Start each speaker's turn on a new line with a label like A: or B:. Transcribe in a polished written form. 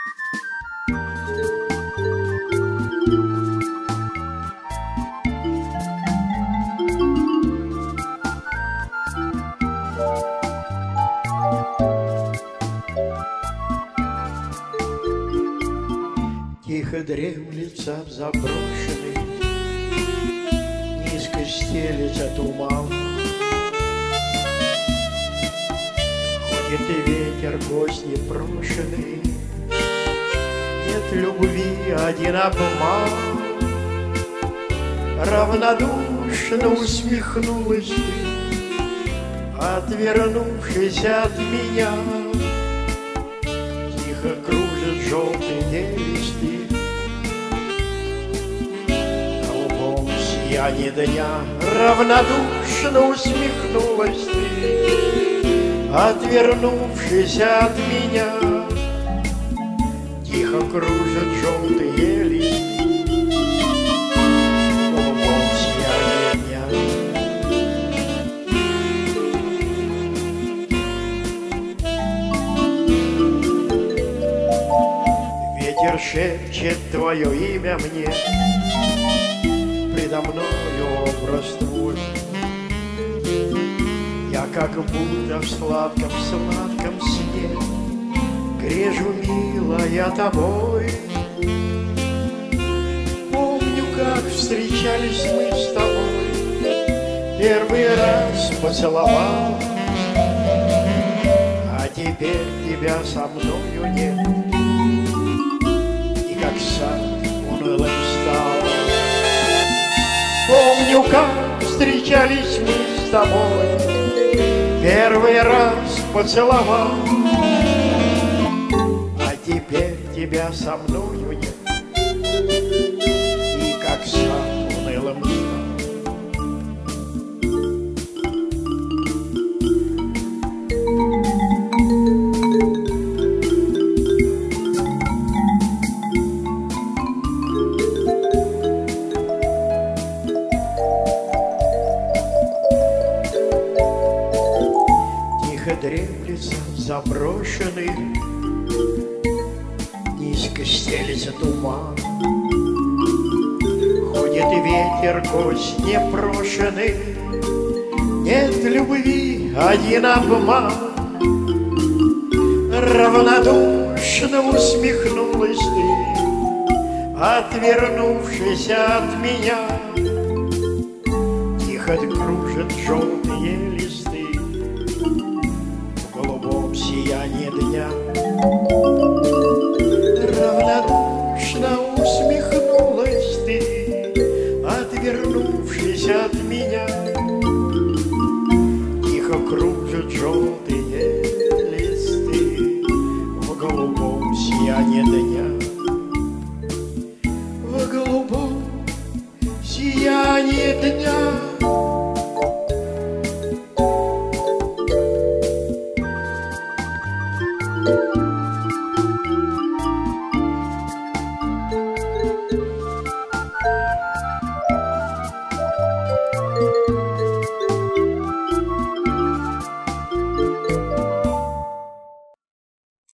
A: Тихо дремлется заброшенный, низко стелется туман. Ходит и ветер, гость непрошенный, нет любви, один обман. Равнодушно усмехнулась ты, отвернувшись от меня. Тихо кружат желтые листы в голубом сиянии дня. Равнодушно усмехнулась ты, отвернувшись от меня. Тихо кружат желтые листы в голубом сиянии дня. Ветер шепчет твое имя мне, предо мною образ твой. Я как будто в сладком-сладком сне грежу, милая, тобой. Помню, как встречались мы с тобой, первый раз поцеловал, а теперь тебя со мною нет, и как сад унылым стал. Помню, как встречались мы с тобой, первый раз поцеловал, а теперь тебя со мною нет, и как сад унылым стал. Тихо дремлется заброшенный, низко стелется туман. Ходит и ветер, гость непрошенный, нет любви, один обман. Равнодушно усмехнулась ты, отвернувшись от меня. Тихо кружат желтые листы в голубом сиянии дня. Равнодушно усмехнулась ты, отвернувшись от меня. Тихо кружат желтые листы в голубом сиянии дня. В голубом сиянии дня.